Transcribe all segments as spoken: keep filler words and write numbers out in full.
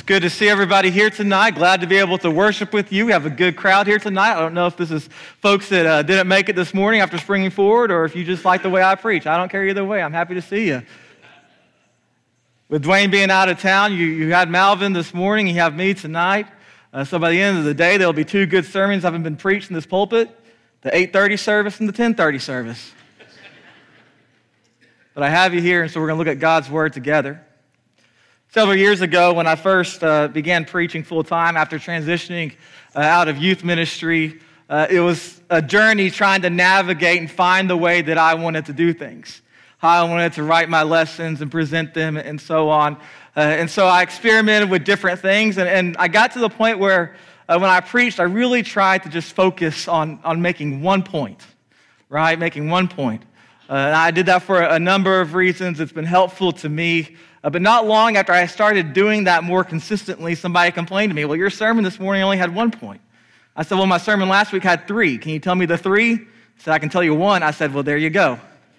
It's good to see everybody here tonight. Glad to be able to worship with you. We have a good crowd here tonight. I don't know if this is folks that uh, didn't make it this morning after springing forward, or if you just like the way I preach. I don't care either way. I'm happy to see you. With Dwayne being out of town, you, you had Malvin this morning. You have me tonight. Uh, so by the end of the day, there'll be two good sermons that have been preached in this pulpit, the eight thirty service and the ten thirty service. But I have you here, and so we're going to look at God's Word together. Several years ago, when I first uh, began preaching full-time after transitioning uh, out of youth ministry, uh, it was a journey trying to navigate and find the way that I wanted to do things, how I wanted to write my lessons and present them and so on. Uh, and so I experimented with different things, and, and I got to the point where uh, when I preached, I really tried to just focus on, on making one point, right? Making one point. Uh, and I did that for a number of reasons. It's been helpful to me. Uh, but not long after I started doing that more consistently, somebody complained to me, well, your sermon this morning only had one point. I said, well, my sermon last week had three. Can you tell me the three? He said, I can tell you one. I said, well, there you go.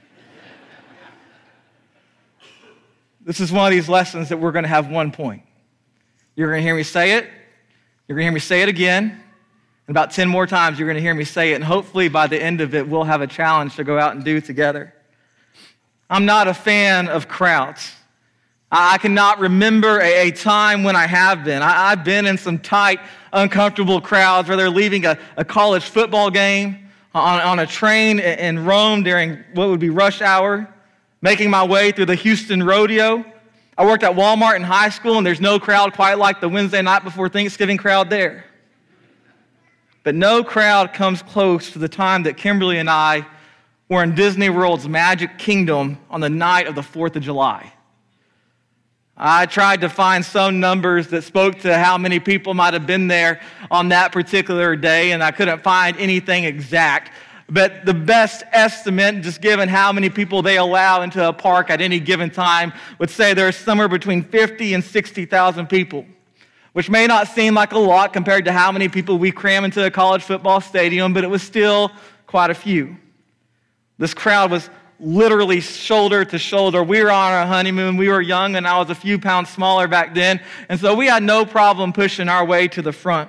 This is one of these lessons that we're going to have one point. You're going to hear me say it. You're going to hear me say it again. And about ten more times, you're going to hear me say it. And hopefully by the end of it, we'll have a challenge to go out and do together. I'm not a fan of crowds. I cannot remember a, a time when I have been. I, I've been in some tight, uncomfortable crowds where they're leaving a, a college football game on, on a train in, in Rome during what would be rush hour, making my way through the Houston rodeo. I worked at Walmart in high school, and there's no crowd quite like the Wednesday night before Thanksgiving crowd there. But no crowd comes close to the time that Kimberly and I were in Disney World's Magic Kingdom on the night of the fourth of July. I tried to find some numbers that spoke to how many people might have been there on that particular day, and I couldn't find anything exact. But the best estimate, just given how many people they allow into a park at any given time, would say there's somewhere between fifty and sixty thousand people, which may not seem like a lot compared to how many people we cram into a college football stadium, but it was still quite a few. This crowd was literally shoulder to shoulder. We were on our honeymoon. We were young, and I was a few pounds smaller back then. And so we had no problem pushing our way to the front.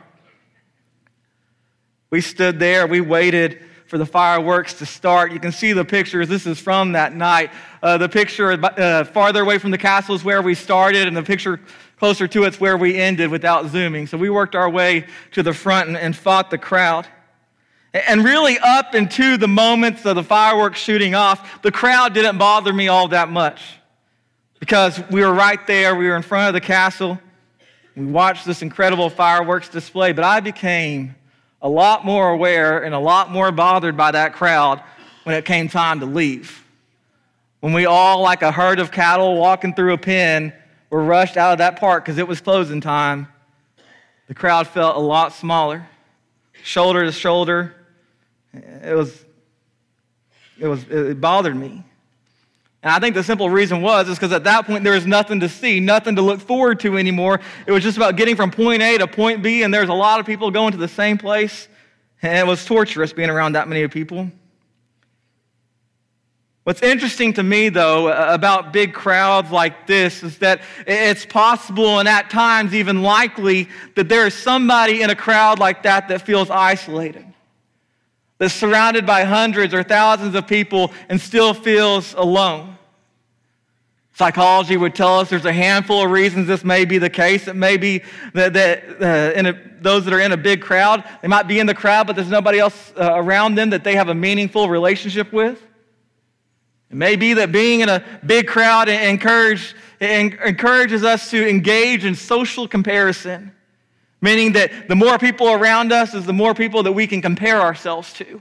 We stood there. We waited for the fireworks to start. You can see the pictures. This is from that night. Uh, the picture uh, farther away from the castle is where we started, and the picture closer to it's where we ended without zooming. So we worked our way to the front and, and fought the crowd. And really up into the moments of the fireworks shooting off, the crowd didn't bother me all that much because we were right there. We were in front of the castle. We watched this incredible fireworks display, but I became a lot more aware and a lot more bothered by that crowd when it came time to leave. When we all, like a herd of cattle walking through a pen, were rushed out of that park because it was closing time, the crowd felt a lot smaller, shoulder to shoulder. It was, it was, it bothered me. And I think the simple reason was is because at that point there was nothing to see, nothing to look forward to anymore. It was just about getting from point A to point B, and there's a lot of people going to the same place, and it was torturous being around that many people. What's interesting to me, though, about big crowds like this is that it's possible and at times even likely that there is somebody in a crowd like that that feels isolated, that's surrounded by hundreds or thousands of people and still feels alone. Psychology would tell us there's a handful of reasons this may be the case. It may be that, that uh, in a, those that are in a big crowd, they might be in the crowd, but there's nobody else uh, around them that they have a meaningful relationship with. It may be that being in a big crowd encourage, encourages us to engage in social comparison, meaning that the more people around us is the more people that we can compare ourselves to.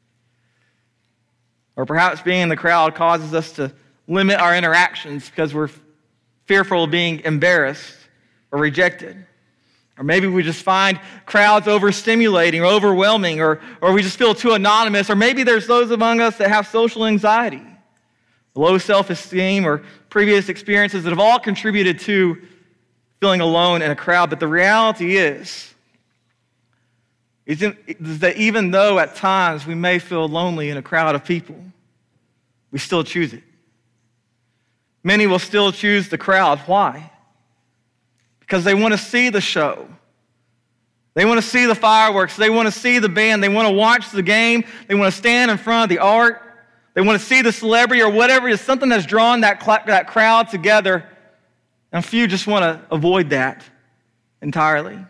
Or perhaps being in the crowd causes us to limit our interactions because we're fearful of being embarrassed or rejected. Or maybe we just find crowds overstimulating or overwhelming, or, or we just feel too anonymous. Or maybe there's those among us that have social anxiety, low self-esteem, or previous experiences that have all contributed to feeling alone in a crowd. But the reality is, is that even though at times we may feel lonely in a crowd of people, we still choose it. Many will still choose the crowd. Why? because they want to see the show. They want to see the fireworks. They want to see the band. They want to watch the game. They want to stand in front of the art. They want to see the celebrity or whatever it is, something that's drawn that, cl- that crowd together. And few just want to avoid that entirely.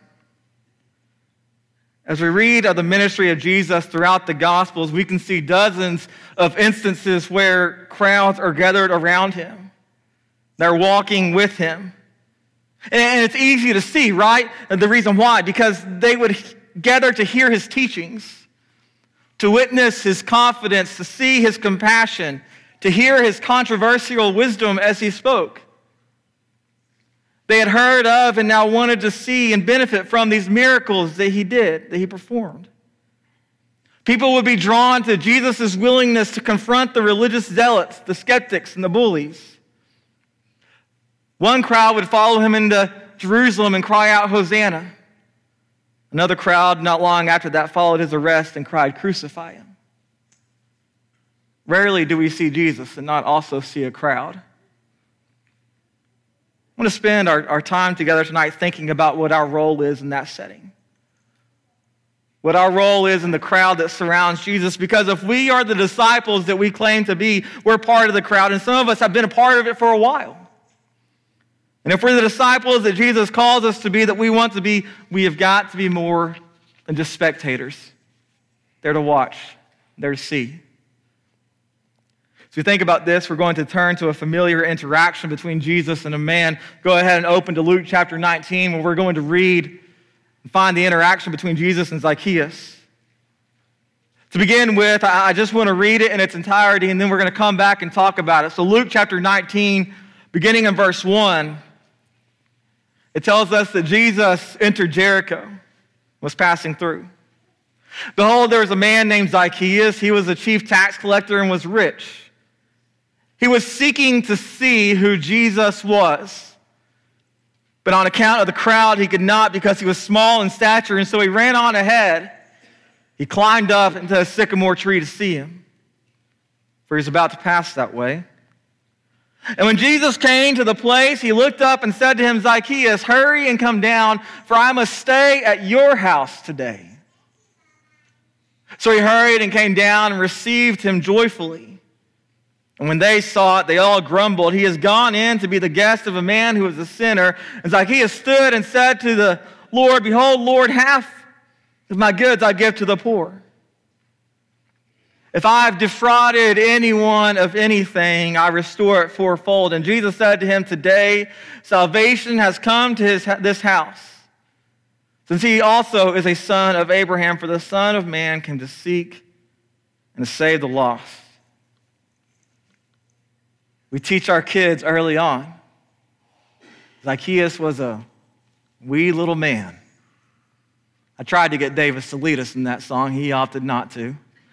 As we read of the ministry of Jesus throughout the Gospels, we can see dozens of instances where crowds are gathered around him. They're walking with him. And it's easy to see, right? The reason why, because they would gather to hear his teachings, to witness his confidence, to see his compassion, to hear his controversial wisdom as he spoke. They had heard of and now wanted to see and benefit from these miracles that he did, that he performed. People would be drawn to Jesus' willingness to confront the religious zealots, the skeptics, and the bullies. One crowd would follow him into Jerusalem and cry out, Hosanna. Another crowd, not long after that, followed his arrest and cried, crucify him. Rarely do we see Jesus and not also see a crowd. I want to spend our, our time together tonight thinking about what our role is in that setting. What our role is in the crowd that surrounds Jesus, because if we are the disciples that we claim to be, we're part of the crowd, and some of us have been a part of it for a while. And if we're the disciples that Jesus calls us to be, that we want to be, we have got to be more than just spectators. There to watch, there to see. As we think about this, we're going to turn to a familiar interaction between Jesus and a man. Go ahead and open to Luke chapter nineteen, where we're going to read and find the interaction between Jesus and Zacchaeus. To begin with, I just want to read it in its entirety, and then we're going to come back and talk about it. So Luke chapter nineteen, beginning in verse one, it tells us that Jesus entered Jericho, was passing through. Behold, there was a man named Zacchaeus. He was a chief tax collector and was rich. He was seeking to see who Jesus was. But on account of the crowd, he could not, because he was small in stature, and so he ran on ahead. He climbed up into a sycamore tree to see him, for he was about to pass that way. And when Jesus came to the place, he looked up and said to him, Zacchaeus, hurry and come down, for I must stay at your house today. So he hurried and came down and received him joyfully. And when they saw it, they all grumbled, he has gone in to be the guest of a man who is a sinner. And Zacchaeus stood and said to the Lord, behold, Lord, half of my goods I give to the poor. If I've defrauded anyone of anything, I restore it fourfold. And Jesus said to him, today salvation has come to his, this house, since he also is a son of Abraham, for the Son of Man came to seek and to save the lost. We teach our kids early on. Zacchaeus was a wee little man. I tried to get Davis to lead us in that song. He opted not to.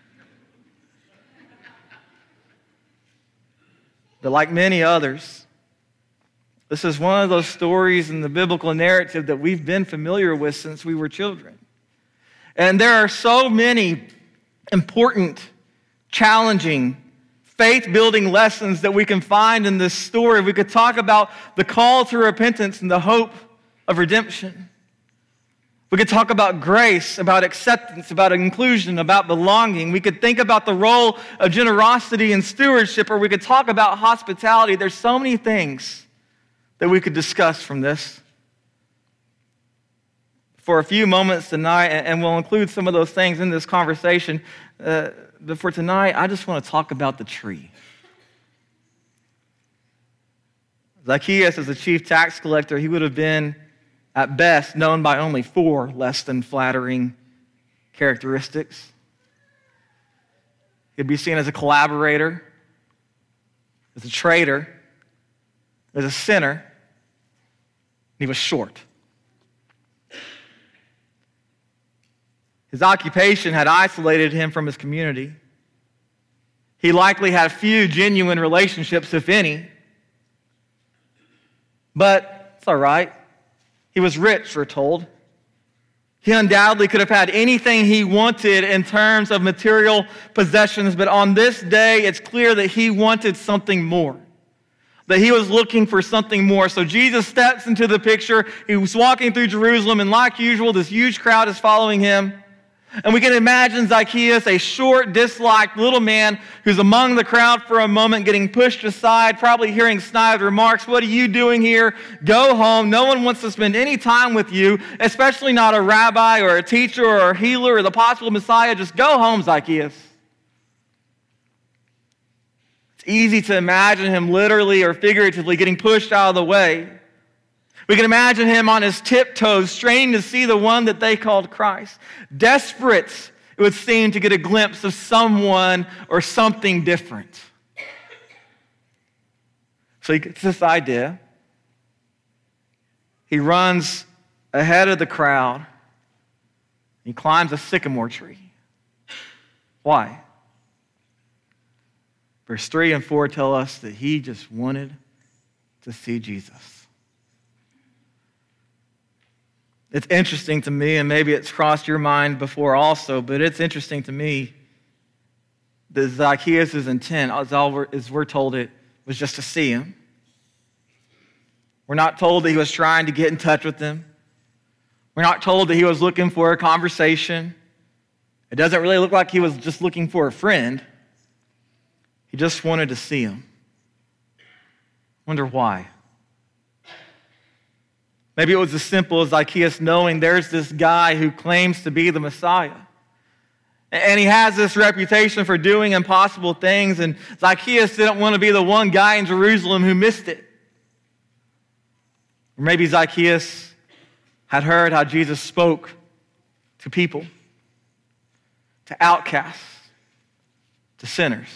But like many others, this is one of those stories in the biblical narrative that we've been familiar with since we were children. And there are so many important, challenging, faith-building lessons that we can find in this story. We could talk about the call to repentance and the hope of redemption. We could talk about grace, about acceptance, about inclusion, about belonging. We could think about the role of generosity and stewardship, or we could talk about hospitality. There's so many things that we could discuss from this. For a few moments tonight, and we'll include some of those things in this conversation, uh, but for tonight, I just want to talk about the tree. Zacchaeus, as a chief tax collector, he would have been at best known by only four less than flattering characteristics. He'd be seen as a collaborator, as a traitor, as a sinner. He was short. His occupation had isolated him from his community. He likely had few genuine relationships, if any. But it's all right. He was rich, we're told. He undoubtedly could have had anything he wanted in terms of material possessions, but on this day, it's clear that he wanted something more. that he was looking for something more. So Jesus steps into the picture. He was walking through Jerusalem, and like usual, this huge crowd is following him. And we can imagine Zacchaeus, a short, disliked little man who's among the crowd for a moment, getting pushed aside, probably hearing snide remarks. What are you doing here? Go home. No one wants to spend any time with you, especially not a rabbi or a teacher or a healer or the possible Messiah. Just go home, Zacchaeus. It's easy to imagine him literally or figuratively getting pushed out of the way. We can imagine him on his tiptoes, straining to see the one that they called Christ. Desperate, it would seem, to get a glimpse of someone or something different. So he gets this idea. He runs ahead of the crowd. He climbs a sycamore tree. Why? Verse three and four tell us that he just wanted to see Jesus. It's interesting to me, and maybe it's crossed your mind before also, but it's interesting to me that Zacchaeus' intent, as, all we're, as we're told it, was just to see him. We're not told that he was trying to get in touch with him. We're not told that he was looking for a conversation. It doesn't really look like he was just looking for a friend. He just wanted to see him. Wonder why. Maybe it was as simple as Zacchaeus knowing there's this guy who claims to be the Messiah. And he has this reputation for doing impossible things, and Zacchaeus didn't want to be the one guy in Jerusalem who missed it. Or maybe Zacchaeus had heard how Jesus spoke to people, to outcasts, to sinners.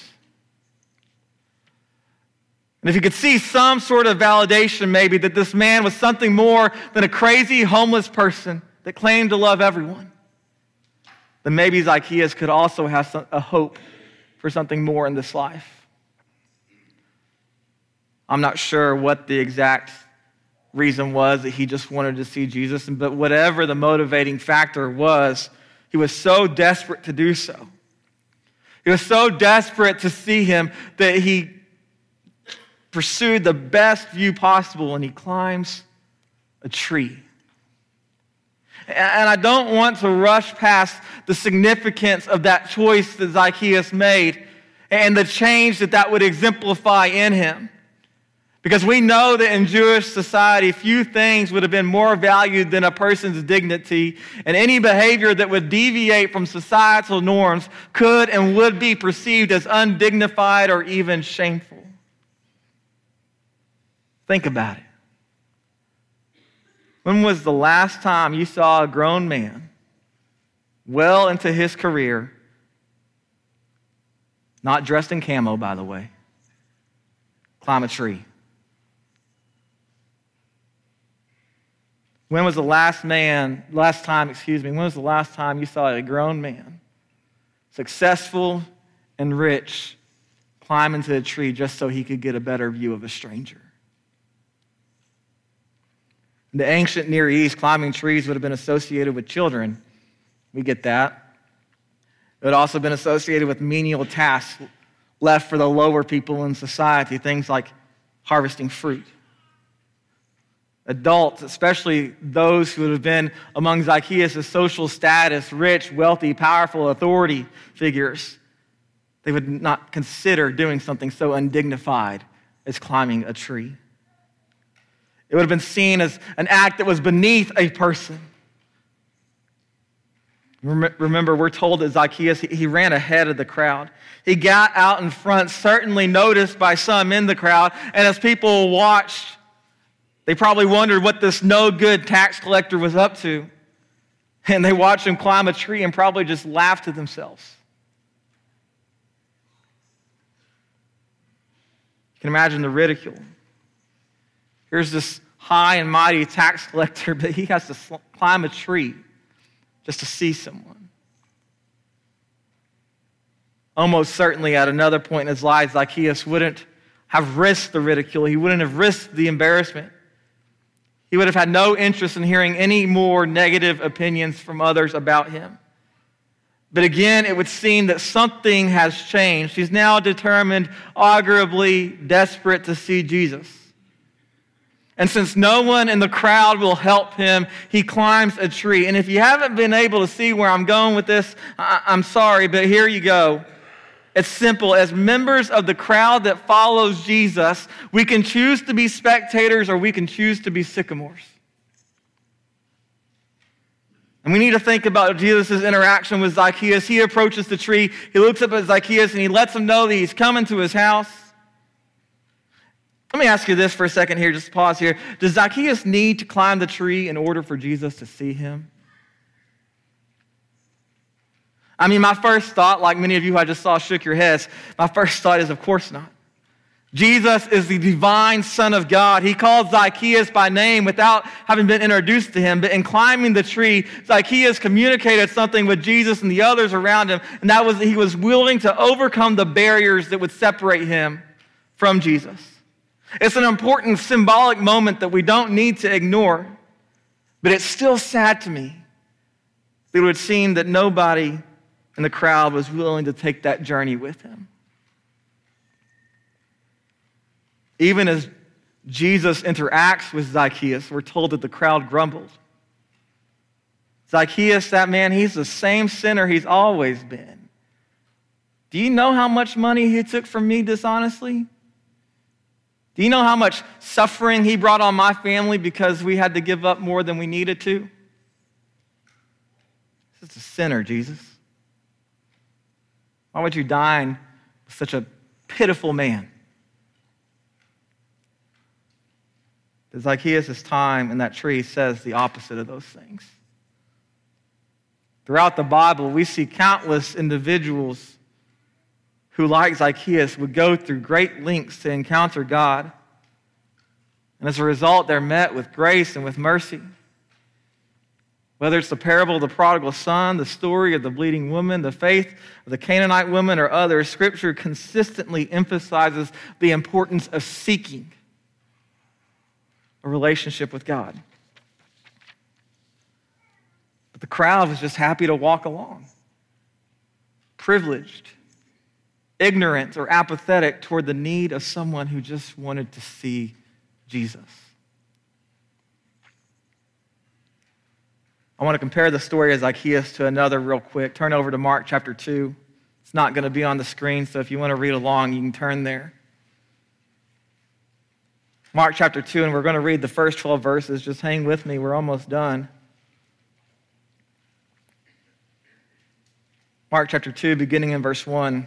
And if you could see some sort of validation maybe that this man was something more than a crazy homeless person that claimed to love everyone, then maybe Zacchaeus could also have some, a hope for something more in this life. I'm not sure what the exact reason was that he just wanted to see Jesus, but whatever the motivating factor was, he was so desperate to do so. He was so desperate to see him that he pursued the best view possible, and he climbs a tree. And I don't want to rush past the significance of that choice that Zacchaeus made and the change that that would exemplify in him. Because we know that in Jewish society, few things would have been more valued than a person's dignity, and any behavior that would deviate from societal norms could and would be perceived as undignified or even shameful. Think about it. When was the last time you saw a grown man, well into his career, not dressed in camo, by the way, climb a tree? When was the last man, last time, excuse me, when was the last time you saw a grown man, successful and rich, climb into a tree just so he could get a better view of a stranger? In the ancient Near East, climbing trees would have been associated with children. We get that. It would also have been associated with menial tasks left for the lower people in society, things like harvesting fruit. Adults, especially those who would have been among Zacchaeus' social status, rich, wealthy, powerful, authority figures, they would not consider doing something so undignified as climbing a tree. It would have been seen as an act that was beneath a person. Remember, we're told that Zacchaeus, he ran ahead of the crowd. He got out in front, certainly noticed by some in the crowd, and as people watched, they probably wondered what this no-good tax collector was up to. And they watched him climb a tree and probably just laughed to themselves. You can imagine the ridicule. Here's this high and mighty tax collector, but he has to sl- climb a tree just to see someone. Almost certainly at another point in his life, Zacchaeus wouldn't have risked the ridicule. He wouldn't have risked the embarrassment. He would have had no interest in hearing any more negative opinions from others about him. But again, it would seem that something has changed. He's now determined, arguably desperate to see Jesus. And since no one in the crowd will help him, he climbs a tree. And if you haven't been able to see where I'm going with this, I- I'm sorry, but here you go. It's simple. As members of the crowd that follows Jesus, we can choose to be spectators or we can choose to be sycamores. And we need to think about Jesus' interaction with Zacchaeus. He approaches the tree, he looks up at Zacchaeus, and he lets him know that he's coming to his house. Let me ask you this for a second here, just pause here. Does Zacchaeus need to climb the tree in order for Jesus to see him? I mean, my first thought, like many of you who I just saw shook your heads, my first thought is, of course not. Jesus is the divine Son of God. He called Zacchaeus by name without having been introduced to him. But in climbing the tree, Zacchaeus communicated something with Jesus and the others around him, and that was that he was willing to overcome the barriers that would separate him from Jesus. It's an important symbolic moment that we don't need to ignore, but it's still sad to me that it would seem that nobody in the crowd was willing to take that journey with him. Even as Jesus interacts with Zacchaeus, we're told that the crowd grumbled. Zacchaeus, that man, he's the same sinner he's always been. Do you know how much money he took from me dishonestly? Do you know how much suffering he brought on my family because we had to give up more than we needed to? This is a sinner, Jesus. Why would you dine with such a pitiful man? But Zacchaeus' time in that tree says the opposite of those things. Throughout the Bible, we see countless individuals who, like Zacchaeus, would go through great lengths to encounter God. And as a result, they're met with grace and with mercy. Whether it's the parable of the prodigal son, the story of the bleeding woman, the faith of the Canaanite woman, or others, Scripture consistently emphasizes the importance of seeking a relationship with God. But the crowd was just happy to walk along, privileged, ignorant, or apathetic toward the need of someone who just wanted to see Jesus. I want to compare the story of Zacchaeus to another real quick. Turn over to Mark chapter two. It's not going to be on the screen, so if you want to read along, you can turn there. Mark chapter two, and we're going to read the first twelve verses. Just hang with me. We're almost done. Mark chapter two, beginning in verse one.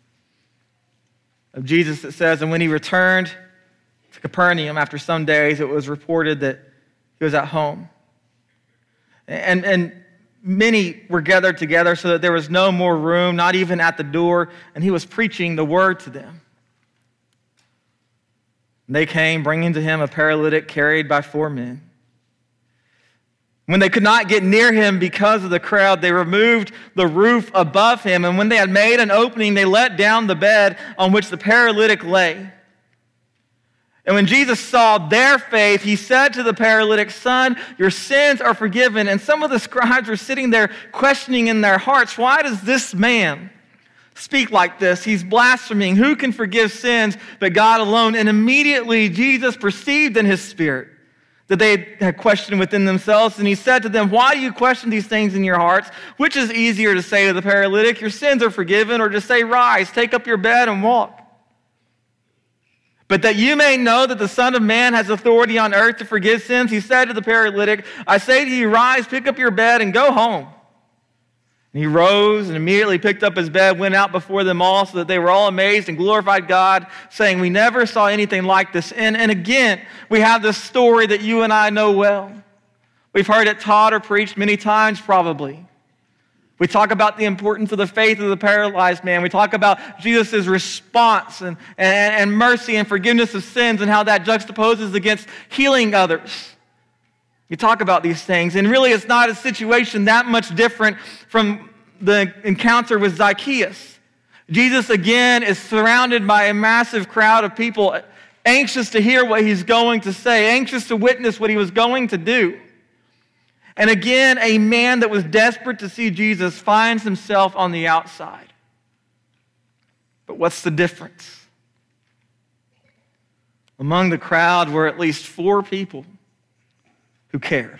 Of Jesus, it says, "And when he returned to Capernaum after some days, it was reported that he was at home. And, and many were gathered together so that there was no more room, not even at the door, and he was preaching the word to them. And they came, bringing to him a paralytic carried by four men. When they could not get near him because of the crowd, they removed the roof above him, and when they had made an opening, they let down the bed on which the paralytic lay. And when Jesus saw their faith, he said to the paralytic, 'Son, your sins are forgiven.' And some of the scribes were sitting there questioning in their hearts, 'Why does this man speak like this? He's blaspheming. Who can forgive sins but God alone?' And immediately Jesus perceived in his spirit that they had questioned within themselves. And he said to them, 'Why do you question these things in your hearts? Which is easier to say to the paralytic, your sins are forgiven, or to say, rise, take up your bed and walk? But that you may know that the Son of Man has authority on earth to forgive sins,' he said to the paralytic, 'I say to you, rise, pick up your bed, and go home.' And he rose and immediately picked up his bed, went out before them all, so that they were all amazed and glorified God, saying, 'We never saw anything like this.'" And, and again, we have this story that you and I know well. We've heard it taught or preached many times probably. We talk about the importance of the faith of the paralyzed man. We talk about Jesus' response and, and, and mercy and forgiveness of sins and how that juxtaposes against healing others. You talk about these things, and really it's not a situation that much different from the encounter with Zacchaeus. Jesus, again, is surrounded by a massive crowd of people anxious to hear what he's going to say, anxious to witness what he was going to do. And again, a man that was desperate to see Jesus finds himself on the outside. But what's the difference? Among the crowd were at least four people who cared.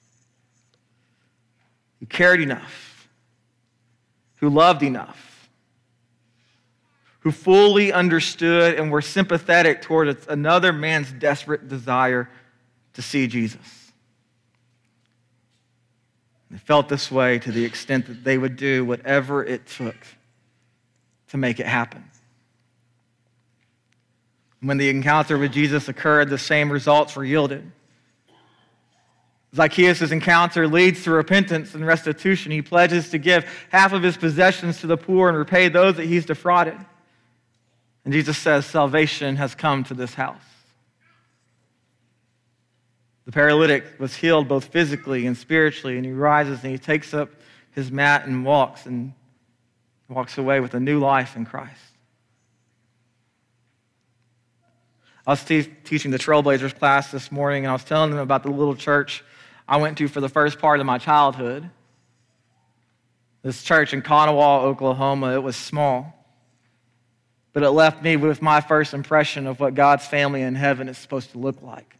Who cared enough. Who loved enough. Who fully understood and were sympathetic toward another man's desperate desire to see Jesus. They felt this way to the extent that they would do whatever it took to make it happen. When the encounter with Jesus occurred, the same results were yielded. Zacchaeus' encounter leads to repentance and restitution. He pledges to give half of his possessions to the poor and repay those that he's defrauded. And Jesus says, salvation has come to this house. The paralytic was healed both physically and spiritually, and he rises and he takes up his mat and walks and walks away with a new life in Christ. I was te- teaching the Trailblazers class this morning, and I was telling them about the little church I went to for the first part of my childhood. This church in Kanawha, Oklahoma, it was small, but it left me with my first impression of what God's family in heaven is supposed to look like.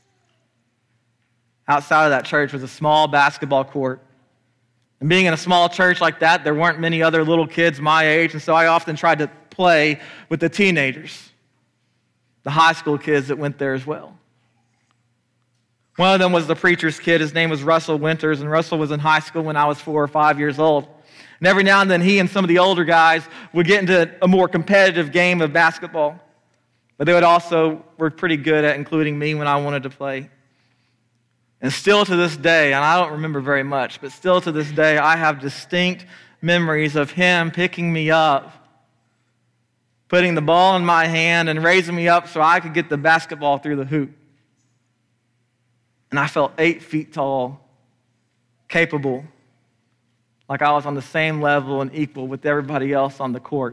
Outside of that church was a small basketball court. And being in a small church like that, there weren't many other little kids my age, and so I often tried to play with the teenagers, the high school kids that went there as well. One of them was the preacher's kid. His name was Russell Winters, and Russell was in high school when I was four or five years old. And every now and then, he and some of the older guys would get into a more competitive game of basketball. But they would also were pretty good at including me when I wanted to play. And still to this day, and I don't remember very much, but still to this day, I have distinct memories of him picking me up, putting the ball in my hand and raising me up so I could get the basketball through the hoop. And I felt eight feet tall, capable, like I was on the same level and equal with everybody else on the court.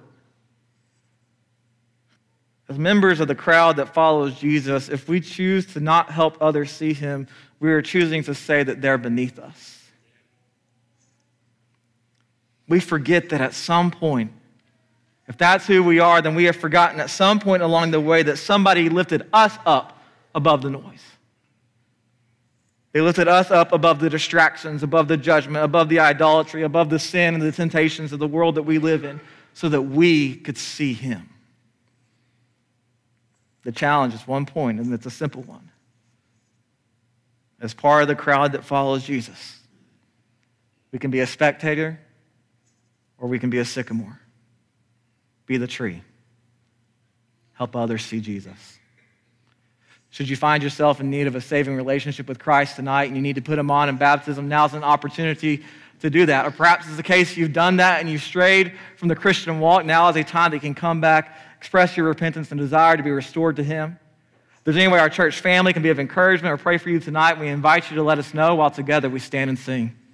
As members of the crowd that follows Jesus, if we choose to not help others see him, we are choosing to say that they're beneath us. We forget that at some point, if that's who we are, then we have forgotten at some point along the way that somebody lifted us up above the noise. They lifted us up above the distractions, above the judgment, above the idolatry, above the sin and the temptations of the world that we live in, so that we could see him. The challenge is one point, and it's a simple one. As part of the crowd that follows Jesus, we can be a spectator or we can be a sycamore. Be the tree. Help others see Jesus. Should you find yourself in need of a saving relationship with Christ tonight and you need to put him on in baptism, now's an opportunity to do that. Or perhaps it's the case you've done that and you've strayed from the Christian walk. Now is a time that you can come back, express your repentance and desire to be restored to him. If there's any way our church family can be of encouragement or pray for you tonight, we invite you to let us know while together we stand and sing.